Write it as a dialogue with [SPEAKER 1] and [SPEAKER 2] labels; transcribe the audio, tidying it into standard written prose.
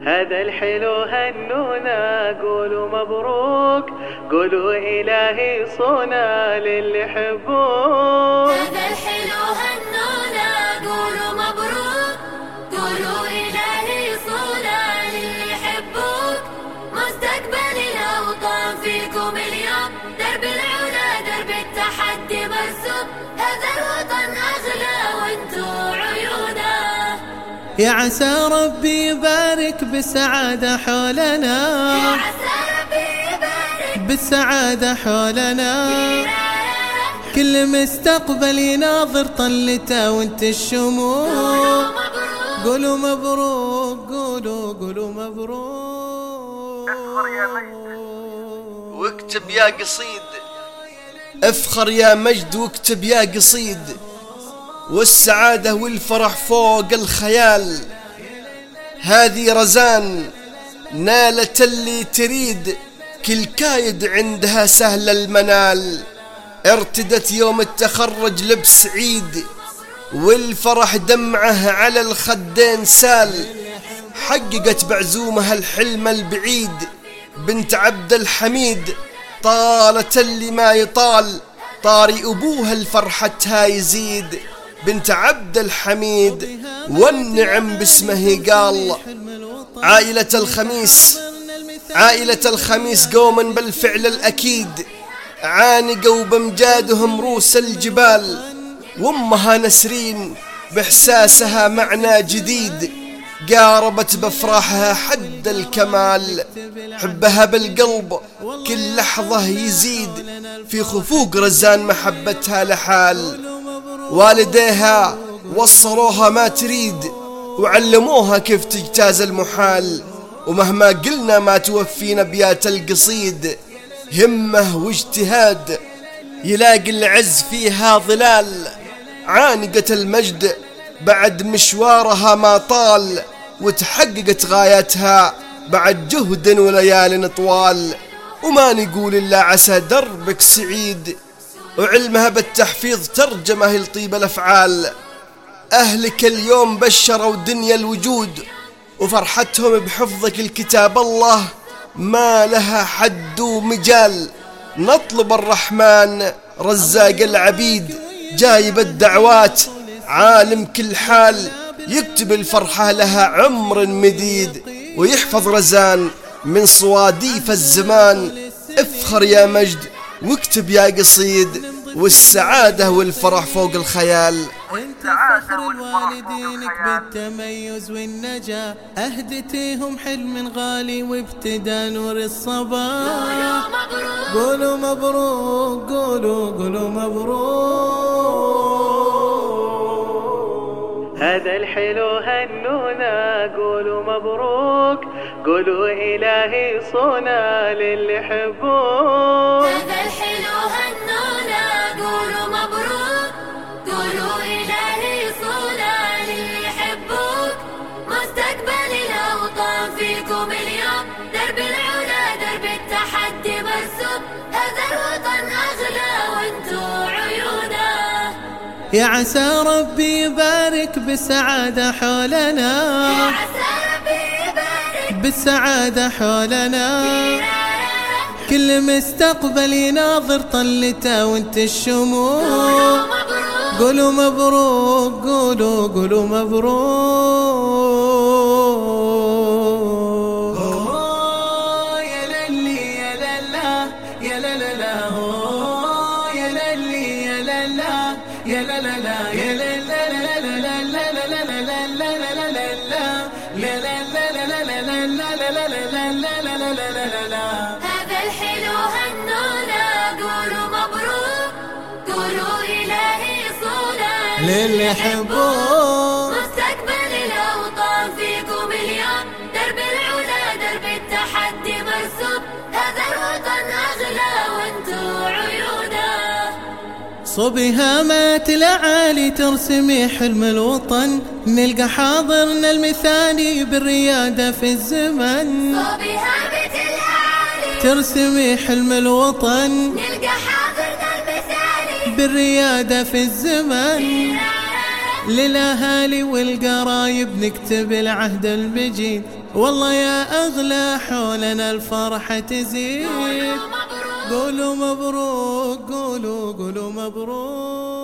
[SPEAKER 1] هذا الحلو هنونا، قولوا مبروك، قولوا إلهي صونا للي يحبوك.
[SPEAKER 2] هذا الحلو هنونا، قولوا مبروك، قولوا إلهي صونا للي يحبوك. مستقبل الأوطان فيكم اليوم، درب العلا درب التحدي مرسوم. هذا الوطن أغلى وانتو عيونا.
[SPEAKER 3] يا عسى ربي يبارك بالسعادة حولنا،
[SPEAKER 2] يا عسى ربي يبارك
[SPEAKER 3] بالسعادة حولنا. كل مستقبل يناظر طلته وانت الشموع. قولوا مبروك، قولوا مبروك.
[SPEAKER 4] واكتب يا قصيد، افخر يا مجد واكتب يا قصيد. والسعادة والفرح فوق الخيال، هذه رزان نالت اللي تريد. كل كايد عندها سهل المنال. ارتدت يوم التخرج لبس عيد، والفرح دمعه على الخدين سال. حققت بعزومها الحلم البعيد، بنت عبد الحميد طالت اللي ما يطال. طاري أبوها الفرحتها يزيد، بنت عبد الحميد والنعم باسمه قال. عائلة الخميس قوما بالفعل الأكيد، عانقوا بمجادهم روس الجبال. وامها نسرين بإحساسها معنى جديد، قاربت بفرحها حد الكمال. حبها بالقلب كل لحظة يزيد، في خفوق رزان محبتها لحال. والديها وصلوها ما تريد، وعلموها كيف تجتاز المحال. ومهما قلنا ما توفينا بيات القصيد، همة واجتهاد يلاقي العز فيها ظلال. عانقت المجد بعد مشوارها ما طال، وتحققت غايتها بعد جهد وليال طوال. وما نقول إلا عسى دربك سعيد، وعلمها بالتحفيظ ترجمه لطيب الأفعال. أهلك اليوم بشروا دنيا الوجود، وفرحتهم بحفظك الكتاب الله ما لها حد ومجال. نطلب الرحمن رزاق العبيد، جايب الدعوات عالم كل حال. يكتب الفرحة لها عمر مديد، ويحفظ رزان من صواديف الزمان. افخر يا مجد واكتب يا قصيد، والسعادة والفرح فوق الخيال.
[SPEAKER 3] انت فخر الوالدينك بالتميز والنجاة، اهدتيهم حلم غالي وابتدى نور الصباح. قولوا مبروك، قولوا مبروك.
[SPEAKER 1] هذا الحلو هنونا، قولوا مبروك، قولوا إلهي صونا للي يحبوك.
[SPEAKER 2] هذا الحلو هنونا، قولوا مبروك، قولوا إلهي صونا للي يحبوك. مستقبل الأوطان فيكم اليوم، درب العلا درب التحدي مرسوم. هذا الوطن أغلى وانتو عيونا.
[SPEAKER 3] يا عسى ربي يبارك بالسعادة حولنا،
[SPEAKER 2] يا عسى ربي يبارك
[SPEAKER 3] بالسعادة حولنا. كل مستقبل يناظر طلته وانت الشموع. قولوا مبروك، قولوا مبروك. يا للي يا للا يا للا، يا للي يا للا يا للا يا للا.
[SPEAKER 2] هذا الحلو هنونا، قولوا مبروك، قولوا إلهي صونا
[SPEAKER 3] للي يحبوك.
[SPEAKER 2] مستقبل الأوطان فيكم اليوم، درب العلا درب التحدي مرسوم. هذا الوطن أغلى وانتو عيونا.
[SPEAKER 3] صبها مات الأعالي ترسمي حلم الوطن، نلقى حاضرنا المثالي بالريادة في الزمن.
[SPEAKER 2] صبها مات الأعالي
[SPEAKER 3] ترسمي حلم الوطن،
[SPEAKER 2] نلقى حاضرنا المثالي
[SPEAKER 3] بالريادة في الزمن. للأهالي والقرايب نكتب العهد المجيد، والله يا أغلى حولنا الفرحة تزيد. قولوا مبروك، قولوا مبروك.